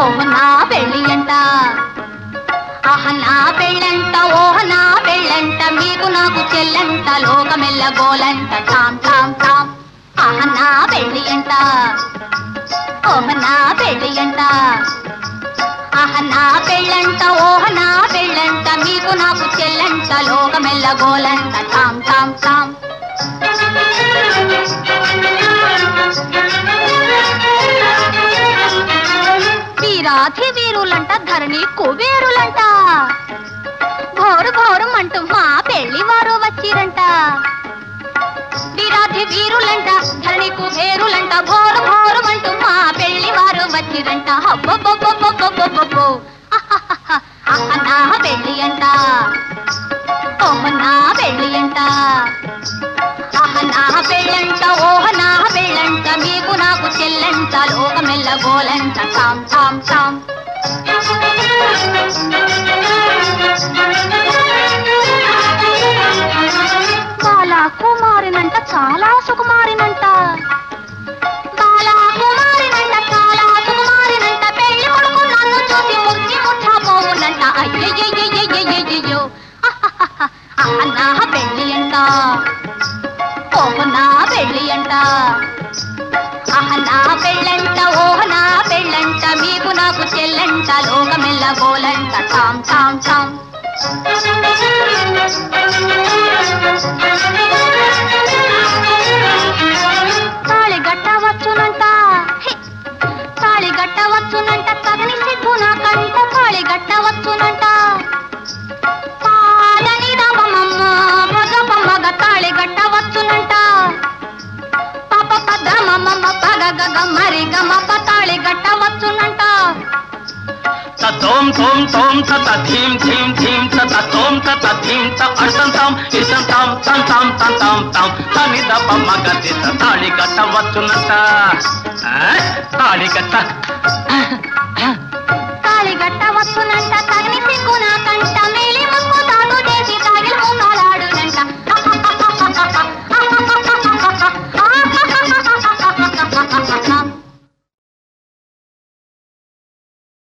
ఓహ నా పెళ్ళి అంట ఆహ నా పెళ్ళంట ఓహ నా పెళ్ళంట మీకు నాకు చెల్లంట లోకమెల్ల గోలంట టామ్ టామ్ టామ్ ఆహ నా పెళ్ళి అంట ఓహ నా పెళ్ళి అంట ఆహ నా పెళ్ళంట ఓహ నా పెళ్ళంట మీకు నాకు చెల్లంట లోకమెల్ల గోలంట టామ్ టామ్ టామ్ వీరాధి వీరులంట ధరణి కుబేరులంట ఘోరు ఘోరం అంటూ మా పెళ్లి వారు వచ్చిరంట వీరాధి వీరులంట ధరణి కుబేరులంట ఘోరు ఘోరం అంటూ మా పెళ్లి వారు వచ్చిరంట హబ్బబ్బబ్బబ్బబ్బబ్బబ్బో అహ నా పెళ్లి అంట ఓహ నా పెళ్లి అంట అహ నా పెళ్ళంట ఓహ నా పెళ్ళంట మీకు నాకు చెల్లంట లోకమెల్ల గోలంట టామ్ టామ్ టామ్ బాలా కుమారినంట చాలా సుకుమారినంట బాలా కుమారినంట చాలా సుకుమారినంట పెళ్లి కొడుకు నన్ను చూసి ముచ్చి ముచ్చపోవునంట అయ్యయ్యయ్యయ్యయ్యయ్యో అహ నా పెళ్లి అంట ఓహ నా పెళ్ళి అంట అహ నా పెళ్ళంట ఓహ నా పెళ్ళంట మీకు నాకు చెల్లంట లోకమెల్ల గోలంట టామ్ టామ్ టామ్ తాళి గట్టవచ్చునంట తాళి గట్టవచ్చునంట తగని సిద్ధు నాకంట తాళి గట్టవచ్చునంట పాలని రామమ్మ భజపమ్మగ తాళి గట్టవచ్చునంట పాప పద్రమమ్మ పగగగ మరి గమ తాళి గట్టవచ్చునంట తోం తోం తోం తత ధీం ధీం ధీం తత తోం తత ధీం త అర్థం తాం ఇసం తాం తం తాం తం తాం తాం తని దప మగతి తాళి కట్టవచ్చునంట తాళి కట్ట తాళి గట్టవచ్చునంట తగిని సిగ్గు నాకంట మేలి ముక్కు